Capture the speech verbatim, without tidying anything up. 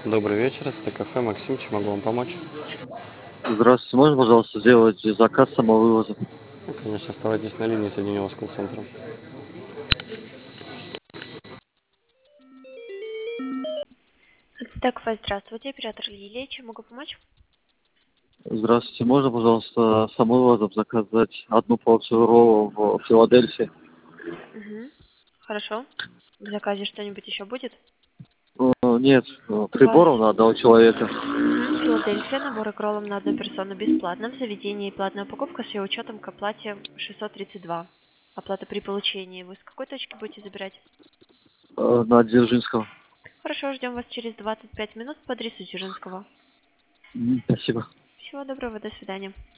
Добрый вечер, это кафе Максим, чем могу вам помочь? Здравствуйте, можно, пожалуйста, сделать заказ самовывоза? Ну, конечно, оставайтесь на линии, соединю вас с колл-центром. Так, Фа, здравствуйте, оператор Лилия, чем могу помочь? Здравствуйте, можно, пожалуйста, самовывозом заказать одну порцию роллов в Филадельфии? Угу. Хорошо. В заказе что-нибудь еще будет? Э, Нет, э, У вас приборов на одного человека. угу. Филадельфия, набор к роллам на одну персону бесплатно. В заведении платная упаковка с ее учетом к оплате шестьсот тридцать два. Оплата при получении. Вы с какой точки будете забирать? Э, На Дзержинского. Хорошо, ждем вас через двадцать пять минут по адресу Дзержинского. М, Спасибо. Всего доброго, до свидания.